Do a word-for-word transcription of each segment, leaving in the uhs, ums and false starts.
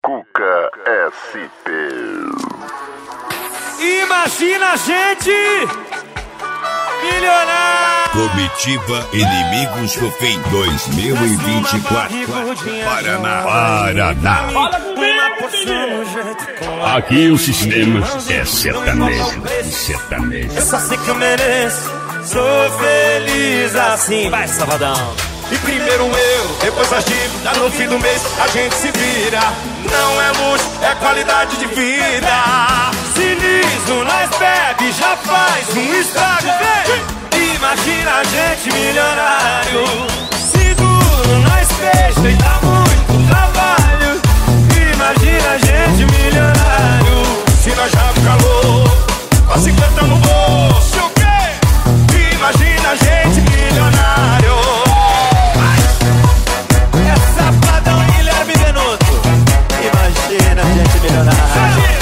Cuca S P. Imagina a gente milionário. Comitiva Inimigos do Fim dois mil e vinte e quatro. Paraná, Paraná. Aqui o sistema é sertanejo e sertanejo. Eu só sei que eu mereço, sou feliz assim. Vai, Sabadão. E primeiro eu, depois a dívida, no fim do mês a gente se vira. Não é luxo, é qualidade de vida. Se liso, nós bebe, já faz um estrago, vem. Imagina a gente milionário. Se duro, nós fecha e dá muito trabalho. Imagina a gente milionário. Se nós já fica louco, com cinquenta no bolso, o quê? Imagina a gente milionário. Imagina a gente milionário.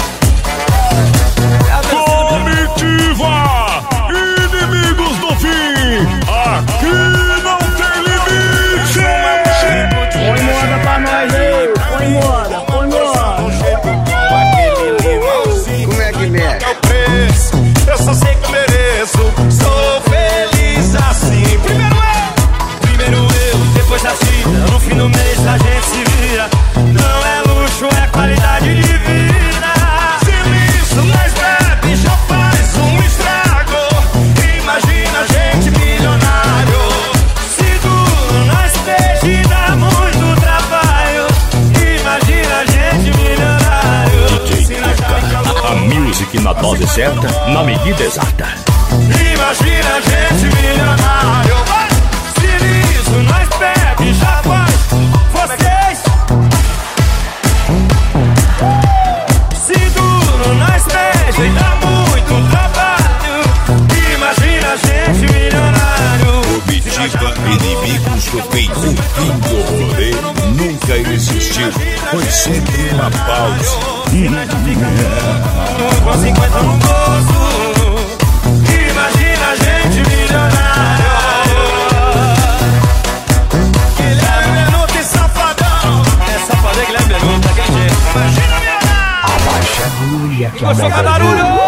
Comitiva Inimigos do Fim. Aqui não tem limite. Põe moda pra nós aí. Põe moda, põe moda. Como é que é? É o preço. Eu só sei que eu mereço. Sou feliz assim. Primeiro eu, primeiro eu, depois a cita. No fim do mês a gente se vira. Não é luxo, é qualidade de vida. Se liso, nós bebe, já faz um estrago. Imagina a gente milionário. Se duro, nós peixe e dá muito trabalho. Imagina a gente milionário. D J Cuca, a music na dose certa, na medida exata. Imagina a gente milionário. Se liso, nós bebe, já faz. Vocês se duro, nós beija e dá muito trabalho. Imagina a gente milionário. Comitiva Inimigos do Fim. O fim do rolê nunca existiu. Foi sempre uma pausa. Com cinquenta no bolso. Imagina a gente milionário. Guilherme Benuto e Safadão. É Safadão, Guilherme Benuto, daquele jeito. Imagina milionário. Abaixa a agulha que Gostou do barulho?